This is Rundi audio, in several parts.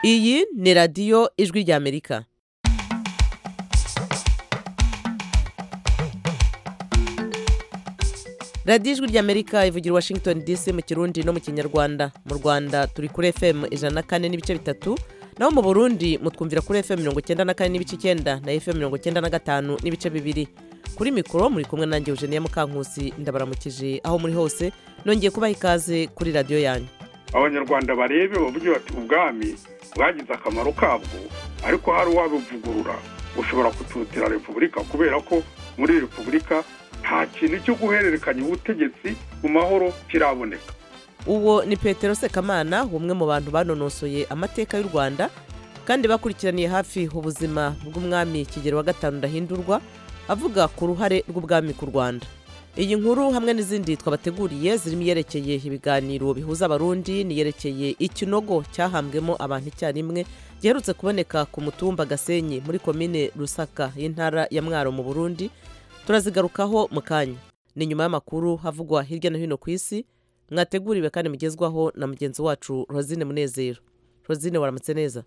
Iyi ni radiyo ijwi ry'Amerika. radiyo ijwi ry'Amerika ivugira Washington DC mu Kirundi no mu Kinyarwanda. Mu Rwanda turi kuri FM 104 n'ibice bitatu, naho mu Burundi mutwumvira kuri FM 94 n'ibice 9 na FM 95 n'ibice bibiri. Kuri mikoro muri kumwe nanjye Eugenie Mukankusi, ndabaramukije aho muri hose, nongeye kubaha ikaze kuri radiyo yanyu. Abanyarwanda barebe bavuga bati ubwami bwagize akamaro kabwo, ariko hari uwabivugurura ushobora kututira repubulika, kubera ko muri repubulika nta kintu cyo guhererekanya ubutegetsi mu mahoro kiraboneka. Uwo ni Petero Sekamana, umwe mu bantu banonosoye amateka y'u Rwanda kandi bakurikiraniye hafi ubuzima bw'umwami Kigeli wa gatanu Ndahindurwa, avuga ku ruhare rw'ubwami ku Rwanda. Iyi nkuru hamwe n'izindi twabateguriye zirimo yerekeye ibiganiro bihuza abarundi, niyerekeye ikinogo cyahambwemo abantu icyarimwe giherutse kuboneka ku mutumba Gasenyi muri komine Rusaka y'intara ya Mwaro mu Burundi. Turazigarukaho mu kanya. Ni nyuma y'amakuru havugwa hirya no hino ku isi, mwateguriwe kandi mugezwaho na mugenzi wacu Rosine Munezero. Rosine, waramutse neza?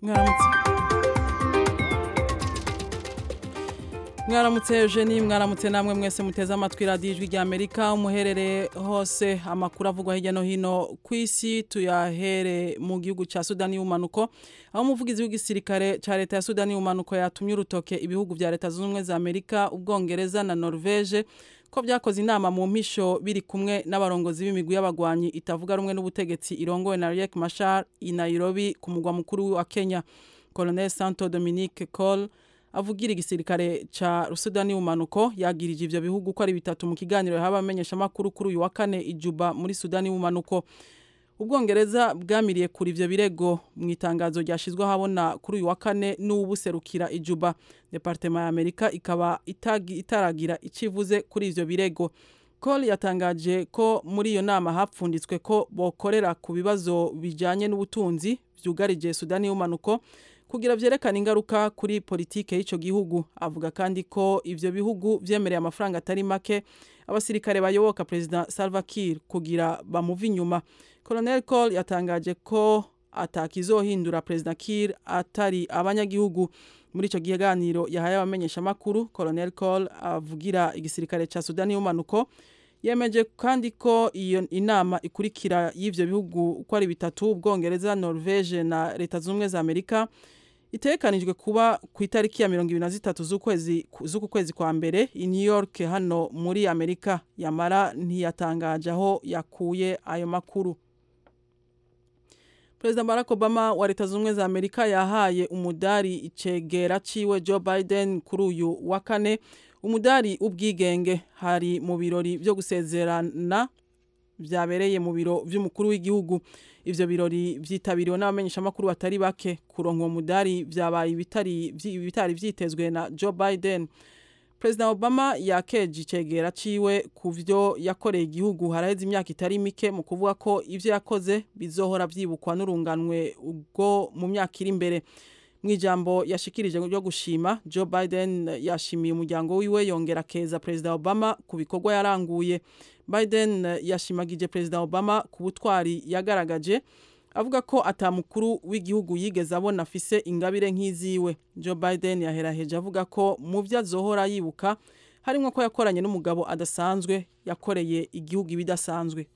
Mwaramutse Eugenie, mwaramutse namwe mwese muteze amatwi radiyo ijwi ry'Amerika. Umuherere hose amakuru avugwa hirya no hino ku isi tuyahere mu gihugu cya Sudani y'Ubumanuko, aho umuvugizi w'igisirikare cya leta ya Sudani y'Ubumanuko yatumye urutoke ibihugu bya Leta Zunze Ubumwe za Amerika, Ubwongereza na Norvege ko byakoze inama mu mpisho biri kumwe n'abarongozi b'imigwi y'abagwanyi itavuga rumwe n'ubutegetsi irongowe na Riek Machar i Nairobi ku mugwa mukuru wa Kenya. Colonel Santo Dominique Cole avugira igisirikare ca Sudani y'Ubumanuko yagirije ivyo bihugu ko ari bitatu mu kiganiro y'abamenyesha makuru kuri uyu wa kane i Juba muri Sudani y'Ubumanuko. Ubwongereza bwamiriye kuri ivyo birego mu itangazo ryashizwe habona kuri uyu wa kane n'ubuserukira i Juba. Departement ya Amerika ikaba itaragira icivuze kuri ivyo birego. Cole yatangaje ko muri iyo nama hapfunditswe ko bokorera ku bibazo bijanye n'ubutunzi vyugarije Sudani y'Ubumanuko kugira vyerekana ingaruka kuri politike y'ico gihugu. Avuga kandi ko ivyo bihugu vyemereye amafaranga atari make abasirikare bayoboka President Salva Kiir kugira bamuva inyuma. Colonel Cole yatangaje ko atakizohindura President Kiir atari abanyagihugu. Muri ico kiganiro yahaye abamenyesha makuru, Colonel Cole avugira igisirikare ca Sudani y'Ubumanuko yemeje kandi ko iyo inama ikurikira y'ivyo bihugu uko ari bitatu, Ubwongereza, Norvege na Leta Zunze Ubumwe za Amerika, itekanijwe kuba ku itariki ya 23 z'uku kwezi kwa mbere i New York hano muri Amerika. Yamara ntiyatangaje aho yakuye ayo makuru. President Barack Obama wa Leta Zunze Ubumwe za Amerika yahaye umudari icegera ciwe Joe Biden kuri uyu wa kane. Umudari ubwigenge hari mu birori byo gusezerana byabereye mu biro vy'umukuru w'igihugu. Ivyo birori vyitabiriwe n'abamenyesha makuru batari bake. Kuronka uwo mudari vyabaye bitari vyitezwe na Joe Biden. President Obama yakeje icegera ciwe kuvyo yakoreye igihugu haraheze imyaka itari mike, mu kuvuga ko ivyo yakoze bizohora vyibukwa n'urunganwe ubwo mu myaka iri imbere. Mwijambo yashikirije ryo gushima, Joe Biden yashimiye umuryango wiwe yongera keza President Obama ku bikorwa yaranguye. Biden yashimagije President Obama ku butwari yagaragaje, avuga ko atamukuru w'igihugu yigeze abona afise ingabire nk'iziwe. Joe Biden yaheraheje avuga ko mu vyo azohora yibuka harimo ko yakoranye n'umugabo adasanzwe yakoreye igihugu ibidasanzwe.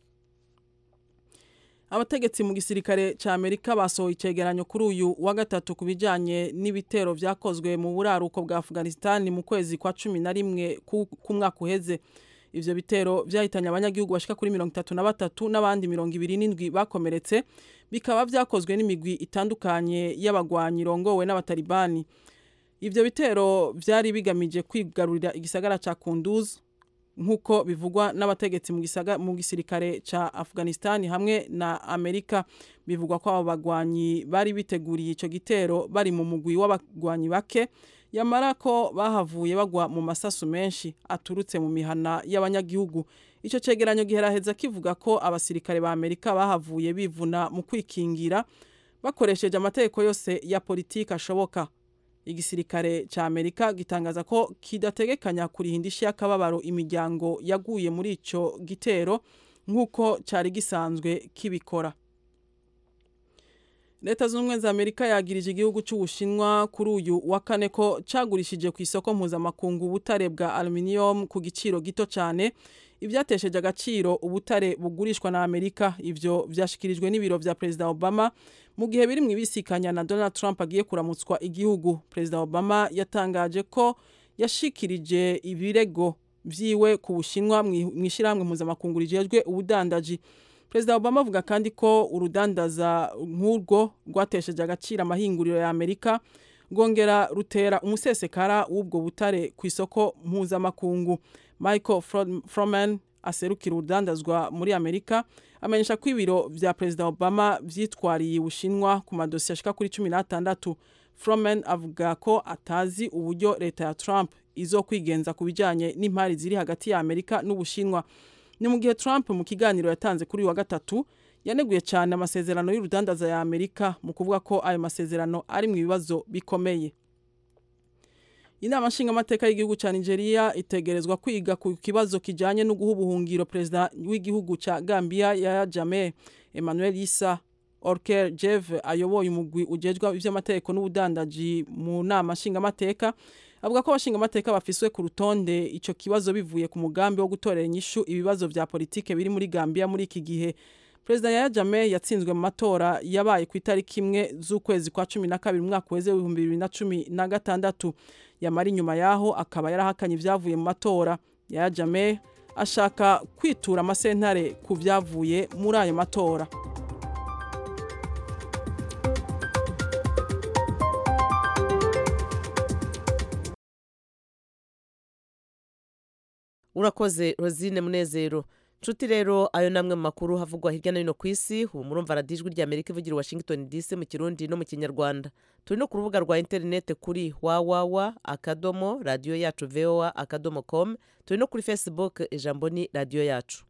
Abategetsi mu gisirikare ca Amerika basohoye icegeranyo kuri uyu wa gatatu kubijanye n'ibitero vyakozwe mu buraruko bwa Afghanistan mu kwezi kwa 11 ku mwaka uheze. Ivyo bitero vyahitanye abanyagihugu bashika kuri 33 n'abandi 27 bakomeretse, bikaba vyakozwe n'imigwi itandukanye y'abagwanyi rongowe n'abatalibani. Ivyo bitero vyari bigamije kwigarurira igisagara ca Kunduz nkuko bivugwa n'abategetsi mu gisirikare ca Afghanistan hamwe na Amerika. Bivugwa ko abo bagwanyi bari biteguriye ico gitero bari mu mugwi w'abagwanyi bake, yamara ko bahavuye bagwa mu masasu menshi aturutse mu mihana y'abanyagihugu. Ico cegeranyo giheraheza kivuga ko abasirikare ba Amerika bahavuye bivuna mu kwikingira bakoresheje amategeko yose ya politika ashoboka. Igisirikare ca Amerika gitangaza ko kidategekanya kurihindisha yakababaro imiryango yaguye muri ico gitero nkuko cari gisanzwe kibikora. Leta z'ubumwe za Amerika yagirije igihugu cy'Ubushinwa kuri uyu wa kane ko cagurishije ku isoko mpuzamakungu ubutare bwa aluminium ku giciro gito cyane ivyatesheje agaciro ubutare bugurishwa na Amerika. Ivyo vyashikirijwe n'ibiro vya President Obama mu gihe biri mu ibisikanya na Donald Trump agiye kuramutswa igihugu. President Obama yatangaje ko yashikirije ibirego vyiwe ku Bushinwa mwishirahamwe mpuzamakungu rijejwe ubudandaji. President Obama avuga kandi ko urudandaza nk'urwo rwatesheje agaciro amahinguriro ya Amerika rwongera rutera umusesekara w'ubwo butare ku isoko mpuzamakungu. Michael Froman aserukira urudandazwa muri Amerika amenyesha ko ibiro vya President Obama vyitwariye Ubushinwa ku madosiye ashika kuri 16. Froman avuga ko atazi uburyo leta ya Trump izokwigenza ku bijanye n'impari ziri hagati ya Amerika n'Ubushinwa. Ni mu gihe Trump mu kiganiro yatanze kuri wa gatatu yaneguye cyane amasezerano y'urudandaza ya Amerika mu kuvuga ko ayo masezerano ari mu bibazo bikomeye. Inama nshingamateka y'igihugu cya Nigeria itegerezwa kwiga ku kibazo kijanye no guha ubuhungiro perezida w'igihugu cya Gambia Yahya Jammeh. Emmanuel Issa Orker Jeve ayoboye umugwi ujejwe ivy'amategeko n'ubudandaji mu nama nshingamateka avuga ko abashingamateka bafiswe ku rutonde ico kibazo bivuye ku mugambi wo gutorera inyishu ibibazo vya politike biri muri Gambia muri iki gihe. President Yahya Jammeh yatsinzwe mu matora yabaye ku itariki 1 z'ukwezi kwa 12 mwaka weze 2016. Yamari nyuma yaho akaba yarahakanye ivyavuye mu matora. Yahya Jammeh ashaka kwitura amasentare ku vyavuye muri ayo matora. Urakoze Rosine Munezero. Nshuti rero ayo namwe mu makuru havugwa hirya no hino ku isi. Ubu murumva radijwi rya Amerika ivugira Washington DC mu Kirundi no mu Kinyarwanda. Turi no ku rubuga rwa internet kuri www.radioyacu.voa.com. Turi no kuri Facebook ijambo ni radio yacu.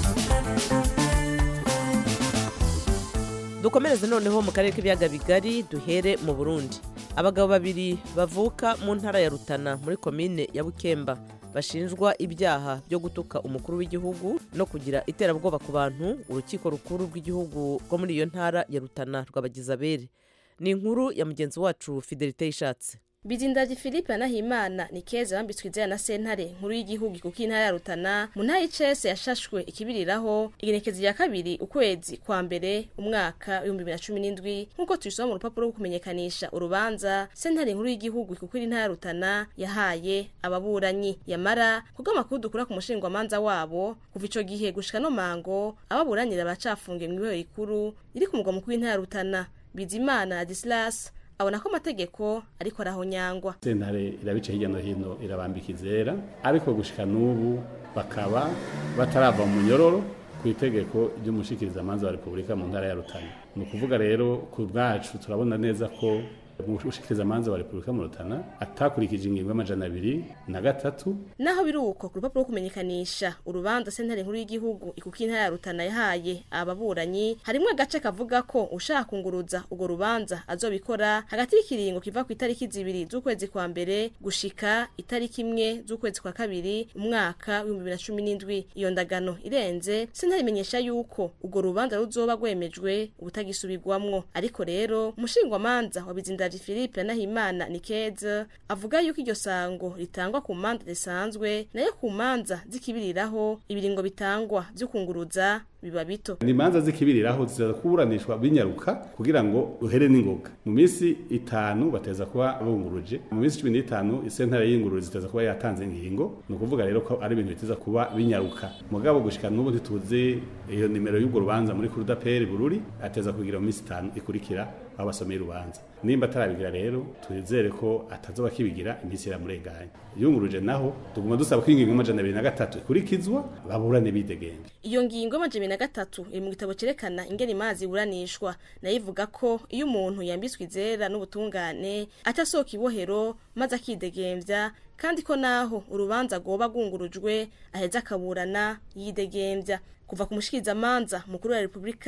Dukomereze noneho mu karere k'ibiyaga bigari duhere mu Burundi. Abagabo babiri bavuka mu ntara ya Rutana muri komine ya Bukemba bashinjwa ibyaha byo gutuka umukuru w'igihugu no kugira iterabwoba ku bantu. Urukiko rukuru rw'igihugu rwo muri iyo ntara ya Rutana rwabagiza abere. Ni inkuru ya mugenzi wacu Fidelite Ishatse. Bizindaji Philippe Nahimana ni keza bambitswe izaya na sentare nkuru y'igihugu kuko intara ya Rutana mu ntara y'Icese yashashwe ikibiriraho igenekezo ya kabiri ukwezi kwa mbere umwaka 2017 nkuko tubisoma mu rupapuro rwo kumenyekanisha urubanza sentare nkuru y'igihugu kuko intara ya Rutana yahaye ababuranyi. Yamara kuko amakuru dukura ku mushingwa manza wabo kuva ico gihe gushika no mango ababuranira bacafungiye mu ibohero rikuru iri ku mugwa mukuru w'intara ya Rutana. Bizimana Adislas abona ko amategeko ariko arahonyangwa. Sentare irabice hirya no hino irabambika izera ariko gushika n'ubu bakaba batarava mu nyororo ku itegeko ry'umushikiriza manza wa Republika mu ntara ya Rutana. Ni ukuvuga rero ku bwacu turabona neza ko umushikiriza manza wa Republika mu Rutana atakurikije ingingo y'amajana 203. Naho biruko ku rupapuro kumenyekanisha urubanza sentare nkuru y'igihugu ikuko intara ya Rutana yahaye ababuranyi harimwe agace kavuga ko ushaka kunguruza ugo rubanza azobikora hagati y'ikiringo kiva ku itariki 2 z'ukwezi kwa mbere gushika itariki 1 z'ukwezi kwa kabiri umwaka 2017. Iyo ndagano irenze sentare imenyesha yuko ugo rubanza ruzoba gwemejwe ubutagisubirwamwo. Ariko rero umushingwa manza wa Bizindaji Philippe Nahimana Nikeze avuga yuko iryo sango ritangwa ku manza zisanzwe nayo ku manza zikibiriraho ibiringo bitangwa byo kunguruza biba bito. Ni manza zikibiriraho zizakuburanishwa binyaruka kugira ngo uhere n'ingoga. Mu minsi 5 bateza kuba bunguruje. Mu minsi 15 isentare y'ingururu ziteza kuba yatanze ingingo. No kuvuga rero ko ari ibintu biteza kuba binyaruka. Mugabo gushika n'ubu ntituze iyo nimero y'ubwo rubanza muri Kurudaperi Bururi ateza kugira mu minsi 5 ikurikira abasomera urubanza. Nimba atarabigira rero turizere ko atazoba kibigira iminsi iramurenganya. Yunguruje naho tuguma dusaba ko ingingo y'amajana 203 ikurikizwa baburane bidegembye. Iyo ngingo y'amajana 203 iri mu gitabo cerekana ingene imazi buranishwa na ivuga ko iyo umuntu yambitswe izera n'ubutungane atasoka ibohero maze akidegembya kandi ko naho urubanza goba gungurujwe aheza akaburana yidegembya. Kuva ku mushikiriza manza mukuru wa Republika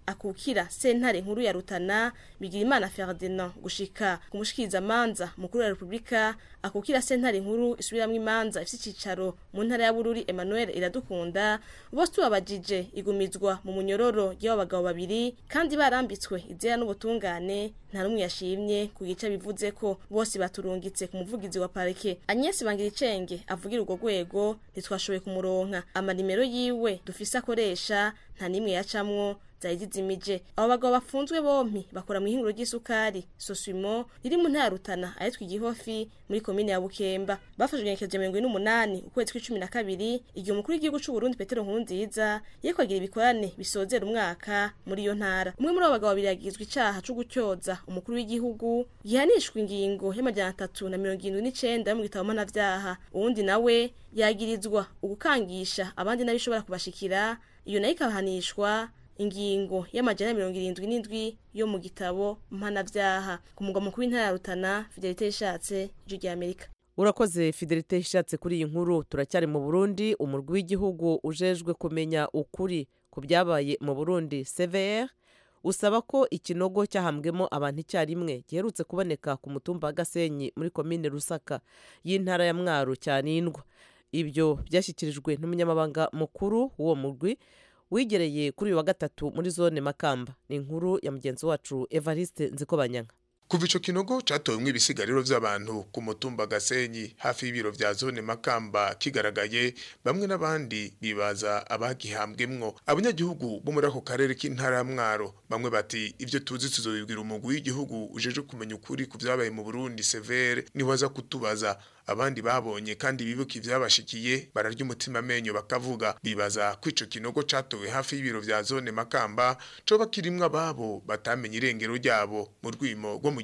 akukira sentare nkuru ya Rutana Bigirimana Ferdinand gushika ku mushikirizamanza mukuru wa Republika akukira sentare nkuru isubiramwo imanza ifite icicaro mu ntara ya Bururi Emmanuel Iradukunda bose tubabajije igumizwa mu munyororo y'abagabo babiri kandi barambitswe izera n'ubutungane nta numwe yashimye ku gice bivuze ko bose baturungitse ku muvugizi wa parike Agnes Bangiricenge avugira urwo rwego ntitwashoboye kumuronka amanimero yiwe dufise akoresha nta nimwe yacamwo zayizimije abo bagabo bafunzwe bompi bakora mu ihinguro ry'isukari Sosimo riri mu ntara Rutana ayitwa Igihofi muri komine ya Bukemba bafashwe ngekeje 28 ukwezi kwa12 igihe umukuru w'igihugu cy'u Burundi Petero Nkurunziza yekwagira ibikorane bisozera umwaka muri iyo ntara umwe muri abo bagabo babiri yagizwe icaha cyo gutyoza umukuru w'igihugu gihanishwa ingingo y'amajana 379 yo mu gitabo mpanavyaha uwundi nawe yagirizwa ugukangisha abandi nabishobora kubashikira iyo nayo ikabahanishwa ingingo y'amajana 77 yo mu gitabo mpanavyaha ku mugwa mukuru w'intara ya Rutana Fidelite Ishatse ijwi rya Amerika. Urakoze Fidelite Ishatse kuri iyi nkuru. Turacyari mu Burundi. Umurwi w'igihugu ujejwe kumenya ukuri ku byabaye mu Burundi CVR usaba ko ikinogo cyahambwemo abantu icyarimwe giherutse kuboneka ku mutumba wa Gasenyi muri komine Rusaka y'intara ya Mwaro cyanindwa. Ibyo byashyikirijwe n'umunyamabanga mukuru w'uwo murwi wigereye kuri uyu wa gatatu muri zone Makamba. Ni inkuru ya mugenzi wacu Evariste Nzikobanyanga. Kuva ico kinogo catowemwe ibisigariro vy'abantu ku mutumba Gasenyi hafi y'ibiro vya zone Makamba kigaragaye bamwe n'abandi bibaza abagihambwemwo abanyagihugu bo muri ako karere k'intara ya Mwaro bamwe bati ivyo tuzi tuzobibwira umugwi w'igihugu ujeje kumenya ukuri ku vyabaye mu Burundi severe ni waza kutubaza abandi babonye kandi bibuka ivyabashikiye bararya umutima amenyo bakavuga bibaza ko ico kinogo catowe hafi y'ibiro vya zone Makamba coba kirimwe ababo batamenye irengero ryabo mu rwimo rwo mu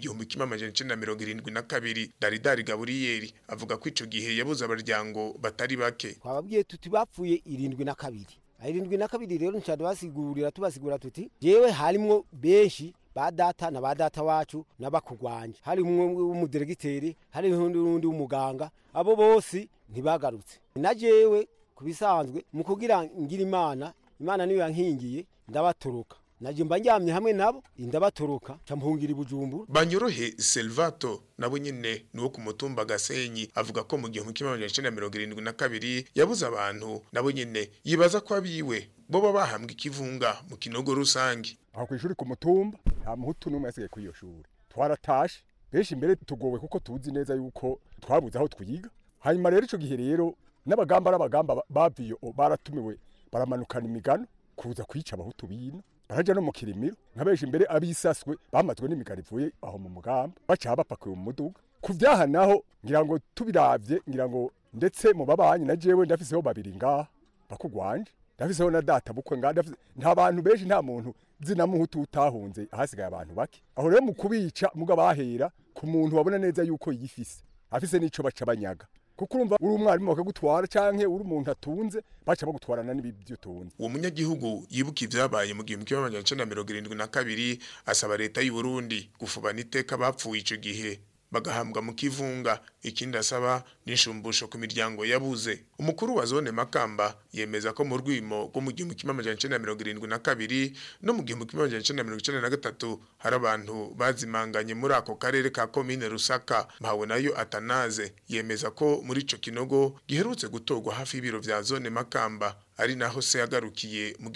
1972 Daridari Gaburiyeri avuga ko ico gihe yabuze abaryango batari bake twababwiye tuti bapfuye 72 72 rero ncado tubasigura tuti jewe harimwo benshi badata na badata wacu nabakugwanje hari umudiregiteri hari n'undi umuganga abo bose ntibagarutse najewe kubisanzwe mu kugira ngira imana niyo yankingiye ndabatoroka naje mbanjamye hamwe nabo ndabatoroka campungira Bujumbura. Banyorohe Selvato nabo nyene nuwo ku mutumba Gasenyi avuga ko mu 1972 yabuze abantu nabo nyene yibaza ko abiwe boba bahambwe ikivunga mu kinogo rusangi. Aho kwishuri ku mutumba nta muhutu numwe yasigaye kuri iyo shuri twaratashe benshi imbere tugowe kuko tuzi neza yuko twabuze aho twiga hanyuma rero ico gihe rero n'abagamba baviyo baratumiwe baramanukana imigano kuza kwica abahutu bino baraja no mu kirimiro nkabeje imbere abisaswe bamazwe n'imigano ivuye aho mu mugamba baca bapakuye mu muduga kuvyaha naho ngira ngo tubiravye ngira ngo ndetse mu babanyi na jewe ndafiseho babiri ngaha bakugwanje ndafiseho na data bukwe ngaha nta bantu benshi nta muntu zina muhutu utahunze ahasigaye abantu bake aho rero mu kubica muga bahera ku muntu wabona neza yuko yifise afise nico baca banyaga kuko urumva uri umwarimu bakagutwara canke uri umuntu atunze baca bagutwarana n'ibyo tunze. Uwo munyagihugu yibuka ivyabaye mu 1972 asaba leta y'u Burundi gufubana iteka bapfuye ico gihe bagahambwa mu kivunga ikindi asaba nishumbusho ku miryango yabuze. Umukuru wa zone Makamba yemeza ko mu rwimo rwo mu 1972 no mu 1993 hari abantu bazimanganye muri ako karere ka komine Rusaka. Mpawe nayo Atanaze yemeza ko muri ico kinogo giherutse gutogwa hafi y'ibiro vya zone Makamba ari naho se yagarukiye mu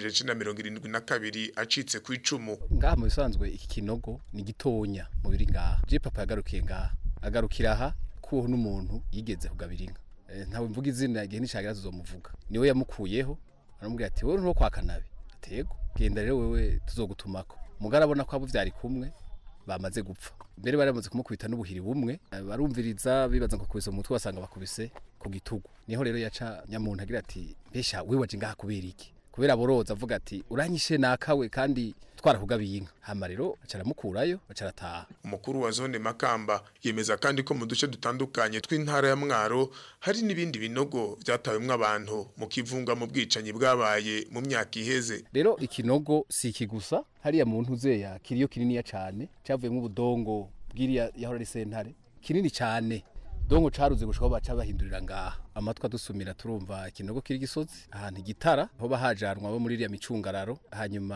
1972 acitse ku icumu. Ngaha mu bisanzwe iki kinogo ni gitonya mu biri ngaha. Je papa yagarukiye ngaha agarukira aha kuho n'umuntu yigeze kugabiringa. Ntawe mvuga izina igihe nishagira tuzomuvuga. Niwe yamukuyeho aramubwira ati wowe nto kwa Kanabe. Atego genda rero wewe tuzogutumako. Mugarabona ko abo vyari kumwe bamaze gupfa. Mbere baramaze kumukubita n'ubuhiri bumwe barumviriza bibaza ngo kubise umutwe wasanga bakubise ku gitugu. Niho rero yaca nyamuntu agira ati mbesha wewe waje ngaha kubera iki? Kubera boroza avuga ati uranyishe nakawe kandi twarakugabiye inka. Hama rero acaramukurayo acarataha. Umukuru wa zone Makamba yemeza kandi ko mu duce dutandukanye tw'intara ya Mwaro hari nibindi binogo byatawemwe abantu mu kivunga mu bwicanyi bwabaye mu myaka iheze. Rero ikinogo si ikigusa hariya muntu uzeya kiriyo kinini ya cyane cyavuyemo ubudongo bwiriya yahora sentare kinini cyane dongo caruze gushaka baca bahindurira ngaha amatwa dusumira turumva ikinogo kiri gisozi ahantu gitara aho bahajanwa bo muri iriya micungararo hanyuma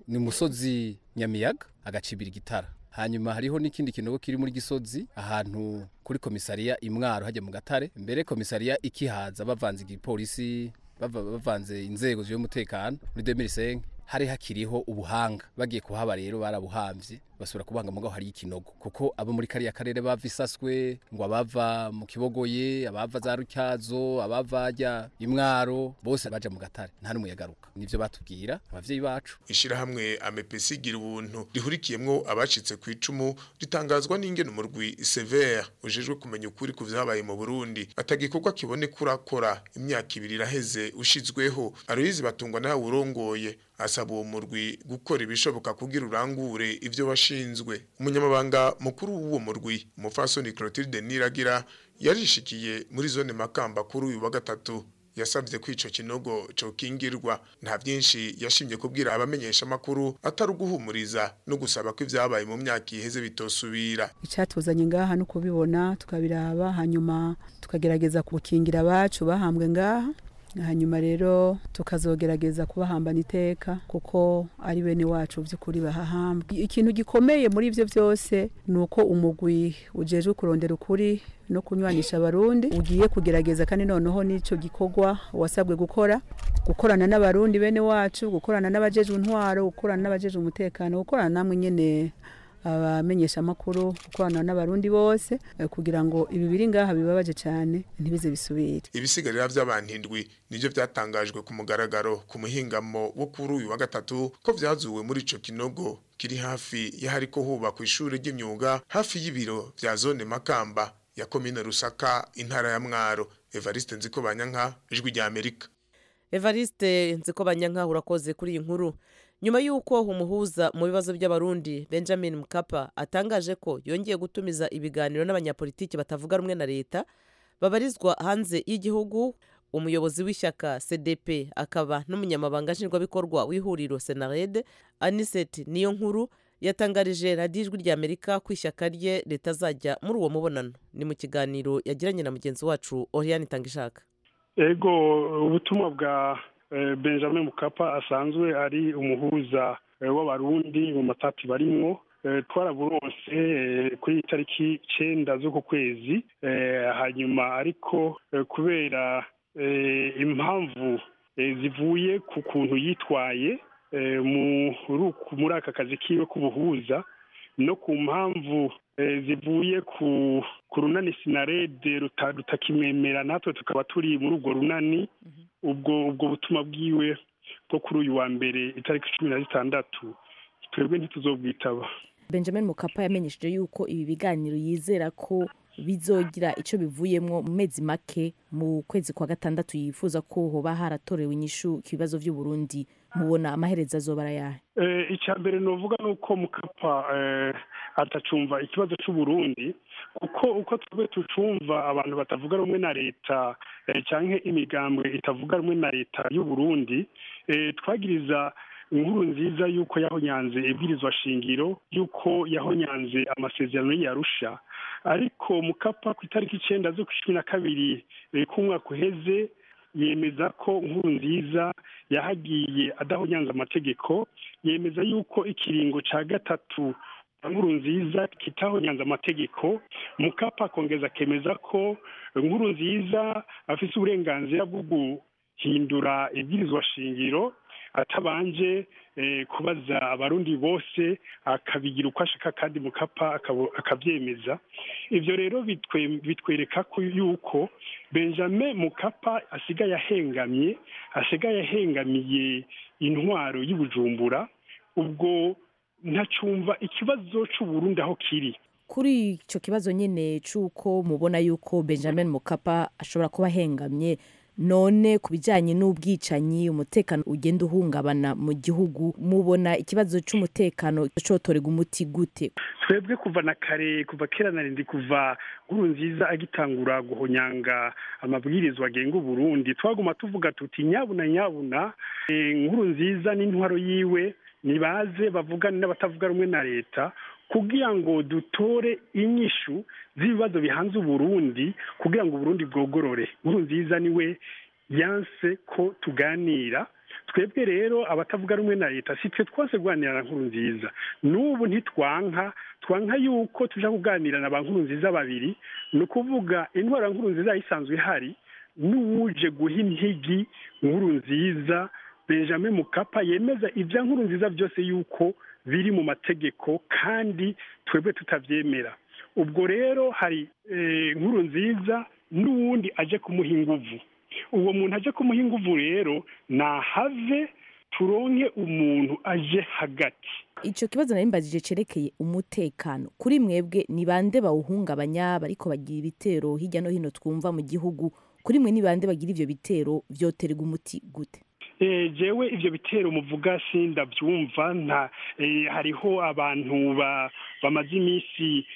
ni umusozi Nyamiyaga agacibira igitara. Hanyuma hariho n'ikindi kinogo kiri muri Gisozi ahantu kuri komisariya Imwaro hajya mu Gatare. Mbere komisariya ikihaza bavanze igipolisi bavanze inzego z'umutekano muri 2005 hari hakiriho ubuhanga bagiye kuhaba rero barabuhamvye basubira kubanga mugaho hari ikinogo kuko abo muri kariya karere bavisaswe ngo abava mu Kibogoye abava za Rutyazo abava ajya Imwaro bose baje mu Gatare nta numwe yagaruka nivyo batubwira abavyeyi bacu. Ishira hamwe AMPC gira ubuntu rihurikiyemwo abacitse ku icumu ritangazwa n'ingene umurwi Severe ujejwe kumenya ukuri ku vyabaye mu Burundi atagikorwa kibone kurakora imyaka 2 iraheze ushizweho Aloyizi Batungwa nawe urongoye asaba uwo murwi gukora ibishoboka kugira urangure ivyo bashinzwe. Umunyamabanga mukuru w'uwo murwi Umufasoni Clotilde Niragira yarishikiye muri zone Makamba kuri uyu wa gatatu yasabye kwico kinogo cyo kingirwa nta byinshi yashimye kubwira abamenyesha makuru atari uguhumuriza no gusaba ko ivyabaye mu myaka iheze bitosubira. Icatuzanye ngaha no kubibona tukabiraba hanyuma tukagerageza kukingira abacu bahambwe ngaha hanyuma rero tukazogerageza kubahambana iteka kuko ari bene wacu by'ukuri bahahambwe. Ikintu gikomeye muri ivyo byose nuko umugwi ujejwe kurondera ukuri no kunywanisha abarundi ugiye kugerageza kandi noneho nico gikorwa wasabwe gukorana n'abarundi bene wacu, gukorana n'abajejwe intwaro, gukorana n'abajejwe umutekano, gukorana namwe nyene abamenyesha makuru, gukorana n'abarundi bose kugira ngo ibi biri ngaha bibabaje cyane ntibize bisubire. Ibisigarira by'abantu indwi nivyo byatangajwe ku mugaragaro ku muhingamo wo kuri uyu wa gatatu ko vyazuwe muri ico kinogo kiri hafi y'ahariko hubakwa ishuri ry'imyuga hafi y'ibiro vya zone Makamba ya komine Rusaka intara ya Mwaro. Evariste Nzikobanyanka, Ijwi rya Amerika. Evariste Nzikobanyanka urakoze kuri iyi nkuru. Nyuma y'uko umuhuza mu bibazo by'abarundi Benjamin Mkapa atangaje ko yongeye gutumiza ibiganiro n'abanyapolitiki batavuga rumwe na leta babarizwa hanze y'igihugu, umuyobozi w'ishyaka CDP akaba n'umunyamabanga nshingwabikorwa w'ihuriro Senarede Anicet Niyonkuru yatangarije Radio Ijwi rya Amerika ko ishyaka rye leta zajya muri uwo mubonano. Ni mu kiganiro yagiranye na mugenzi wacu Oriane Tangishaka. Ego ubutumwa bwa Benjamin Mkapa asanzwe ari umuhuza w'abarundi mu matati barimwo twaraburonse kuri tariki 9 z'uko kwezi hanyuma ariko kubera impamvu zivuye ku kuntu yitwaye muri aka kazi kiwe k'ubuhuza no ku mpamvu zivuye ku runani Sinarede rutakimwemera natwe tukaba turi muri ubwo runani ubwo butumwa bwiwe bwo kuri uyu wa mbere itariki 16 twebwe ntituzobwitaba. Benjamin Mkapa yamenyesheje yuko ibi biganiro yizera ko bizogira ico bivuyemwo mu mezi make mu kwezi kwa gatandatu yifuza ko hoba haratorewe inyishu kibazo vy'u Burundi. Mubona amaherezo azobara yahe? Icyambere novuga nuko Mkapa atacumva ikibazo cy'u Burundi kuko uko twebwe tucumva abantu batavuga rumwe na leta canke imigambwe itavuga rumwe na leta y'u Burundi twagiriza inkuru nziza yuko yahonyanze ibwirizwa shingiro yuko yahonyanze amasezerano y'Arusha ariko Mkapa ku itariki 9 zo 12 kumwaka uheze yemeza ko inkuru nziza yahagiye adahonyanze amategeko, yemeza yuko ikiringo ca gatatu inkuru nziza kitahonyanze amategeko. Mkapa kongeza kemeza ko inkuru nziza afise uburenganzira bwo guhindura ibwirizwa shingiro atabanje kubaza abarundi bose akabigira uko ashaka kandi Mkapa akabyemeza. Ivyo rero bitwereka ko yuko Benjamin Mkapa asigaye ahengamiye intwaro y'Ubujumbura, ubwo ntacumva ikibazo cy'u Burundi aho kiri. Kuri ico kibazo nyene cuko mubona yuko Benjamin Mkapa ashobora kuba ahengamye, none kubijanye n'ubwicanyi umutekano ugenda uhungabana mu gihugu, mubona ikibazo cy'umutekano cotorega umuti gute? Twebwe kuva na kare kuva kera narindi kuva nkuru nziza agitangura guhonyanga amabwirizwa agenga Burundi twaguma tuvuga tuti nyabuna nkuru nziza n'intwaro yiwe nibaze bavugana n'abatavuga rumwe na leta kugira ngo dutore inyishu z'ibibazo bihanze Burundi kugira ngo Burundi bwogorore. Nkuru nziza niwe yanse ko tuganira twebwe rero abatavuga rumwe na leta si twe twose kuganira na Nkurunziza n'ubu ntitwanka yuko tuja kuganira na ba Nkurunziza babiri ni ukuvuga intwara Nkurunziza isanzwe ihari n'uwuje guha intigi Nkurunziza Benjamin Mkapa yemeza ibya Nkurunziza byose yuko biri mu mategeko kandi twebwe tutavyemera. Ubwo rero hari Nkurunziza n'uwundi aje kumuha inguvu. Uwo muntu aje kumuha inguvu rero nahave turonke umuntu aje hagati. Ico kibazo narimbajije cerekeye umutekano kuri mwebwe ni bande bawuhungabanya bariko bagira ibitero hirya no hino twumva mu gihugu, kuri mwe ni bande bagira ivyo bitero vyoterwa umuti gute? Jewe ivyo bitero muvuga sindavyumva nta hariho abantu bamaze iminsi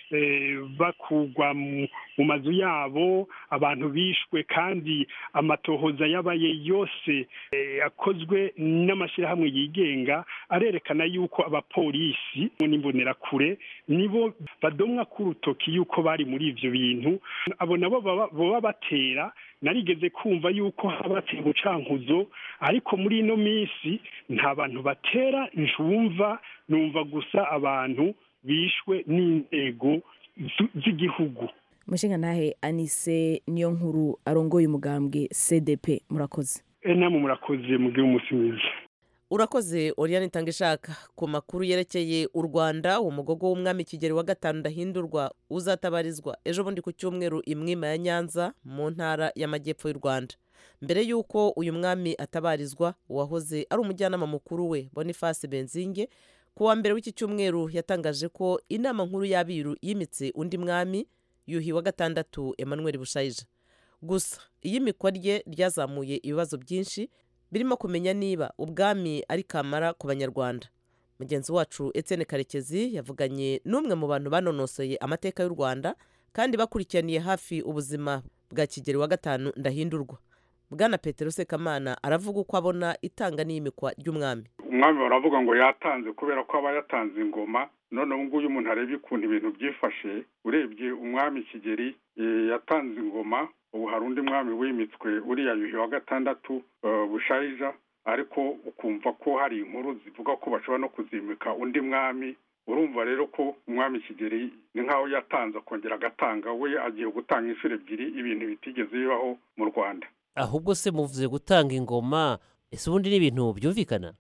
bakugwa mu mazu yabo, abantu bishwe kandi amatohoza yabaye yose akozwe n'amashyirahamwe yigenga arerekana yuko abapolisi n'imbonerakure nibo badomwa ku rutoki yuko bari muri ivyo bintu. Abo nabo baba batera, narigeze kumva yuko habateye ubucankuzo, ariko muri ino minsi nta bantu batera njumva, numva gusa abantu bishwe n'inzego z'igihugu. Mushinga nahe Anise niyo nkuru arongoye umugambwe CDP, murakoze. Namwe murakoze mugire umunsi mwiza. Urakoze Oriane Tangishaka ku makuru yerekeye u Rwanda. Umugogo w'umwami Kigeli wa gatanu ndahindurwa uzatabarizwa ejo bundi ku cyumweru imwima ya Nyanza mu ntara y'amajyepfo y'u Rwanda. Mbere yuko uyu mwami atabarizwa, uwahoze ari umujyanama mukuru we Boniface Benzinge ku wa mbere w'iki cyumweru yatangaje ko inama nkuru y'abiru yimitse undi mwami Yuhi wa gatandatu Emmanuel Bushayija. Gusa iyimikwa rye ryazamuye ibibazo byinshi birimo kumenya niba ubwami ari kamara ku banyarwanda. Mugenzi wacu Etienne Karekezi yavuganye n'umwe mu bantu banonosoye amateka y'u Rwanda kandi bakurikiraniye hafi ubuzima bwa Kigeli wa gatanu ndahindurwa. Bwana Petero Sekamana aravuga uko abona itanga n'iyimikwa ry'umwami. Umwami baravuga ngo yatanze kubera ko aba yatanze ingoma, none ubu nguyu umuntu arebye ukuntu ibintu byifashe. Urebye umwami Kigeli yatanze ingoma, ubu hari undi mwami wimitswe uriya Yuhi wa gatandatu Bushayija, ariko ukumva ko hari inkuru zivuga ko bashobora no kuzimika undi mwami. Urumva rero ko umwami Kigeli ni nkaho yatanze akongera agatanga, we agiye gutanga inshuro ebyiri, ibintu bitigeze bibaho mu Rwanda. Ahubwo se muvuze gutanga ingoma, ese ubundi ni ibintu byumvikana?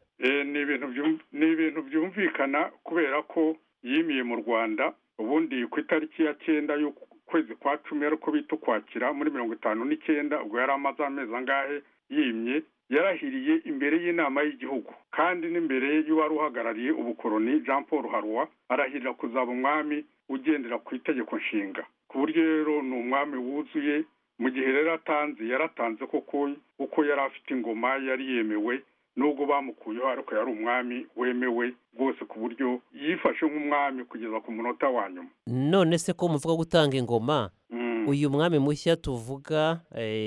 Ni ibintu byumvikana kubera ko yimiye mu Rwanda ubundi ku itariki ya 9 y'ukwezi kwa 10 ariko bita Ukwakira muri 59, ubwo yari amaze amezi angahe yimye. Yarahiriye imbere y'inama y'igihugu kandi n'imbere y'uwari uhagarariye ubukoroni Jean Paul Harwa, arahirira kuzaba umwami ugendera ku itegeko nshinga. Ku buryo rero ni umwami wuzuye. Mu gihe rero yaratanze koko uko yari afite ingoma, yari yemewe, nubwo bamukuyeho ariko yari umwami wemewe rwose ku buryo yifashe nk'umwami kugeza ku munota wa nyuma. None se ko muvuga gutanga ingoma, uyu mwami mushya tuvuga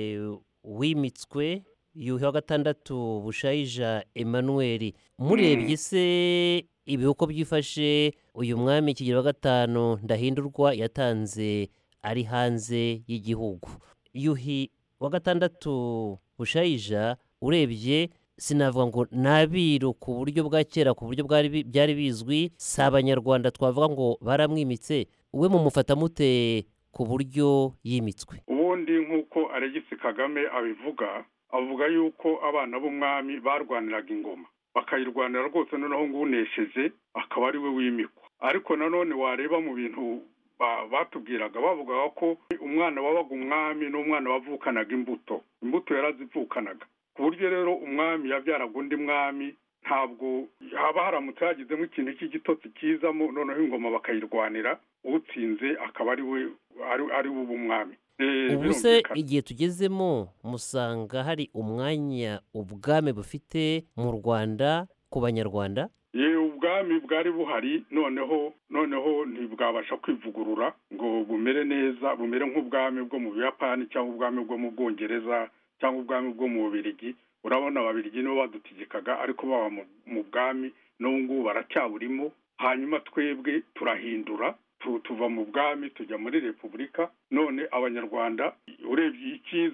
wimitswe Yuhi wa gatandatu Bushayija Emmanuel, murebye se ibihuko byifashe uyu mwami Kigeli wa gatanu ndahindurwa yatanze ari hanze y'igihugu. Yuhi wa gatandatu Bushayija urebye sinavuga ngo nabiru ku buryo bwa kera, ku buryo byari bizwi, si abanyarwanda twavuga ngo baramwimitse. Uwe mumufata mute ku buryo yimitswe? Ubundi nk'uko Alegisi Kagame avuga yuko abana b'umwami barwaniraga ingoma bakayirwanira rwose, noneho ngunesheje akaba ari we wimikwa. Ariko nanone wareba mu bintu batubwiraga, bavugaga ko umwana wabaga umwami n'umwana wavukanaga imbuto yarazivukanaga, ku buryo rero umwami yabyaraga undi mwami. Ntabwo haba haramutse hagizemo ikintu cy'igitotsi kizamo, noneho ingoma bakayirwanira, utsinze akaba ari we umwami. Ubu se igihe tugezemo musanga hari umwanya ubwami bufite mu Rwanda ku banyarwanda? Ubwami bwari buhari, noneho ntibwabasha kwivugurura ngo bumere neza, bumere nk'ubwami bwo mu Buyapani cyangwa ubwami bwo mu Bwongereza cyangwa ubwami bwo mu Bubiligi. Urabona Ababiligi nibo badutegekaga, ariko baba mu bwami n'ubu ngubu baracyaburimo. Hanyuma twebwe turahindura, tuva mu bwami tujya muri repubulika. None abanyarwanda urebye icyiza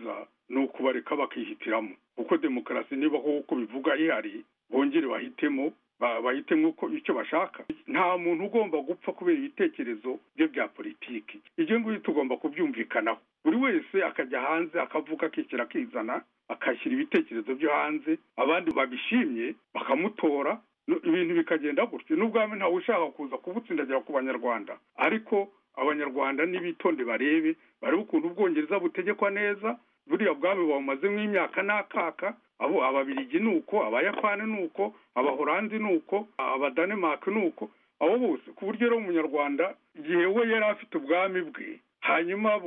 ni ukubareka bakihitiramo kuko demokarasi niba uko bivuga ihari bongere bahitemo uko icyo bashaka. Nta muntu ugomba gupfa kubera ibitekerezo bye bya politiki. Ibyo ngibyo tugomba kubyumvikanaho, buri wese akajya hanze akavuga akishyira akizana akashyira ibitekerezo byo hanze, abandi babishimye bakamutora, ibintu bikagenda gutyo. N'ubwami ntawe ushaka kuza kubutsindagira ku banyarwanda, ariko abanyarwanda nibitonde barebe ukuntu ubwongereza butegekwa neza. Buriya bwami bamaze nk'imyaka n'akaka, abo ababiligi nuko, abayapani nuko, abahorandi nuko, abadanemark nuko, abo bose ku buryo rero umunyarwanda igihe we yari afite ubwami bwe hanyuma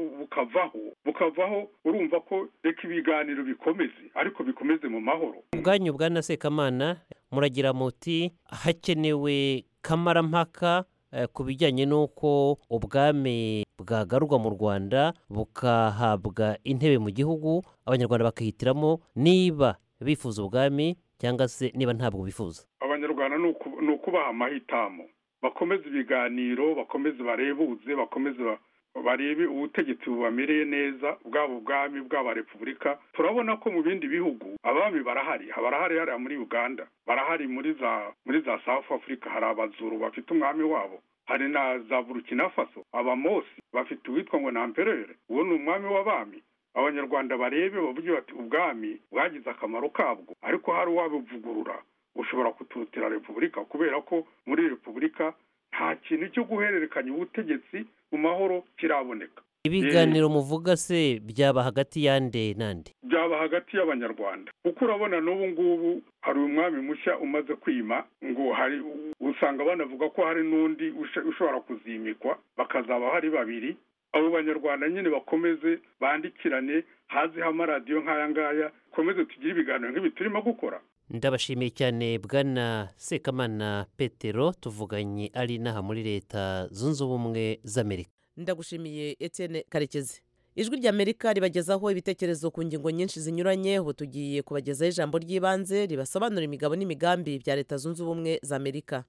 bukavaho urumva ko reka ibiganiro bikomeze, ariko bikomeze mu mahoro. Ubwanyu bwana Sekamana muragira muti hakenewe kamarampaka ku bijyanye n'uko ubwami bwagarurwa mu Rwanda bukahabwa intebe mu gihugu, abanyarwanda bakahitiramo niba bifuza ubwami cyangwa se niba ntabwo bifuza. Abanyarwanda ni ukubaha amahitamo, bakomeze ibiganiro, bakomeze barebuze, bakomeze barebe ubutegetsi bubamereye neza, bwaba ubwami bwaba repubulika. Turabona ko mu bindi bihugu abami barahari hariya muri Uganda, barahari muri za South Africa hari abazuru bafite umwami wabo, hari na za Burkina Faso abamosi bafite uwitwa ngo na Empereur, uwo ni umwami w'abami. Abanyarwanda barebe bavuge bati ubwami bwagize akamaro kabwo, ariko hari uwabivugurura ushobora kututira repubulika, kubera ko muri repubulika nta kintu cyo guhererekanya ubutegetsi mu mahoro kiraboneka. Ibiganiro muvuga se byaba hagati yande nande? Byaba hagati y'abanyarwanda, kuko urabona n'ubu ngubu hari umwami mushya umaze kwima, ngo hari usanga banavuga ko hari n'undi ushobora kuzimikwa, bakazaba hari babiri. Abo banyarwanda nyine bakomeze bandikirane, haziho amaradiyo nk'aya ngaya, komeze tugire ibiganiro nk'ibi turimo gukora. Ndabashimiye cyane bwana Sekamana Petero, tuvuganye ari naha muri Leta Zunze Ubumwe z'Amerika. Ndagushimiye Etienne Karekezi. Ijwi ry'Amerika ribagezaho ibitekerezo ku ngingo nyinshi zinyuranye. Ubu tugiye kubagezaho ijambo ry'ibanze ribasobanura imigabo n'imigambi bya Leta Zunze Ubumwe z'Amerika.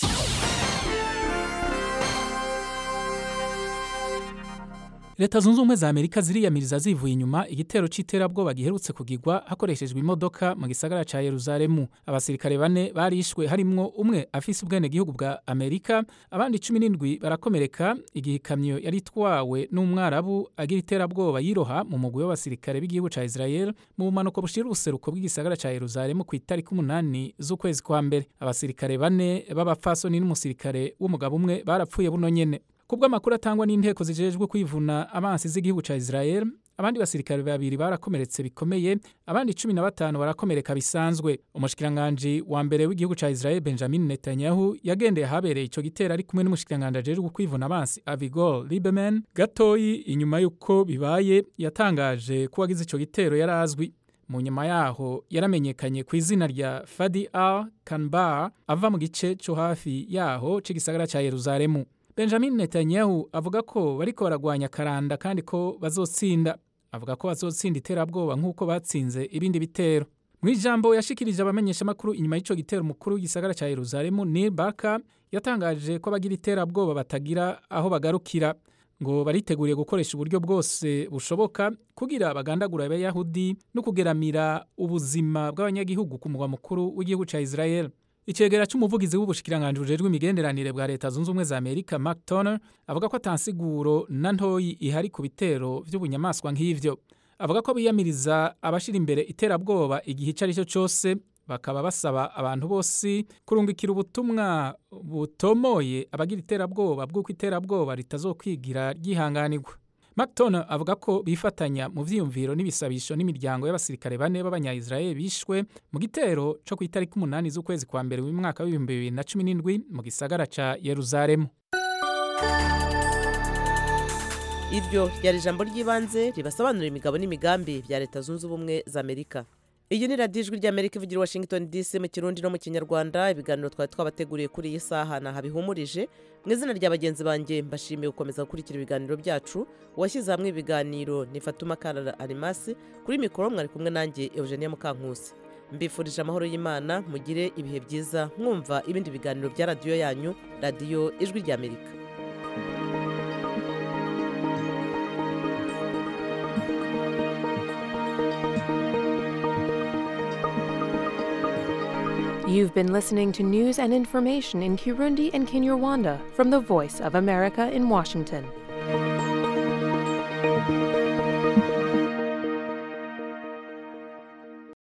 Leta Zunze Ubumwe za Amerika ziriyamiriza zivuye inyuma igitero c'iterabwoba giherutse kugirwa hakoreshejwe imodoka mu gisagara ca Yerusalemu. Abasirikare 4 barishwe, harimwo umwe afise ubwene gihugu bwa Amerika, abandi 17 barakomereka igihe ikamyo yari itwawe n'umwarabu agira iterabwoba yiroha mu mugwi w'abasirikare b'igihugu ca Israel mu bumanuko bushira ubuseruko bw'igisagara ca Yerusalemu ku itariki 8 z'ukwezi kwa mbere. Abasirikare 4 b'abapfasoni n'umusirikare w'umugabo umwe barapfuye buno nyene. Kubwa makuru atangwa n'inteko zijejwe kwivuna abansi z'igihugu ca Israel, abandi basirikare 2 barakomeretse bikomeye, abandi 15 barakomereka bisanzwe. Umushikiranganje wa mbere w'igihugu ca Israel Benjamin Netanyahu yagendeye habereye ico gitero ari kumwe n'umushikiranganje ajejwe kwivuna abansi Avigdor Lieberman. Gatoyi inyuma yuko bibaye yatangaje ko wagize ico gitero yarazwi. Mu nyuma yaho yaramenyekanye ku izina rya Fadi al-Kanbar, ava mu gice cyo hafi yaho c'igisagara ca Yerusalemu. Benjamin Netanyahu avuga ko bariko baragwanya karanda kandi ko bazotsinda. Avuga ko bazotsinda iterabwoba nk'uko batsinze ibindi bitero. Mu ijambo yashikirije abamenyesha makuru inyuma y'ico gitero, umukuru w'igisagara ca Yerusalemu Nir Baraka yatangaje ko bagira iterabwoba batagira aho bagarukira, ngo bariteguriye gukoresha uburyo bwose bushoboka kugira bagandagura abayahudi no kugeramira ubuzima bw'abanyagihugu ku mugwa mukuru w'igihugu ca Israel. Icegera c'umuvugizi w'ubushikiranganje bujejwe imigenderanire bwa Leta Zunze Ubumwe za Amerika Mark Turner avuga ko atansiguro na ntoyi ihari ku bitero vy'ubunyamaswa nk'ivyo. Avuga ko biyamiriza abashira imbere iterabwoba igihe ico arico cose, bakaba basaba abantu bose kurungikira ubutumwa butomoye abagira iterabwoba bw'uko iterabwoba ritazokwigira ryihanganirwa. Mark Turner avuga ko bifatanya mu vyiyumviro n'ibisabisho n'imiryango y'abasirikare 4 b'abanya-Israel bishwe mu gitero cyo ku itariki 8 z'ukwezi kwa mbere mu mwaka wa 2017 mu gisagara ca Yerusalemu. Iryo ryari ijambo ry'ibanze ribasobanura imigabo n'imigambi bya Leta Zunze Ubumwe za Amerika. Iyi ni radiyo ijwi ry'Amerika ivugira Washington DC mu Kirundi no mu Kinyarwanda. Ibiganiro twari twabateguriye kuri iyi saha naha bihumurije. Mu izina rya bagenzi banjye mbashimiye gukomeza gukurikira ibiganiro byacu. Uwashyize hamwe ibiganiro ni Fatuma Karara Arimasi, kuri mikoro mwari kumwe nanjye Eugenia Mukankusi. Mbifurije amahoro y'Imana, mugire ibihe byiza mwumva ibindi biganiro bya radiyo yanyu, radiyo ijwi ry'Amerika. You've been listening to news and information in Kirundi and Kinyarwanda from the Voice of America in Washington.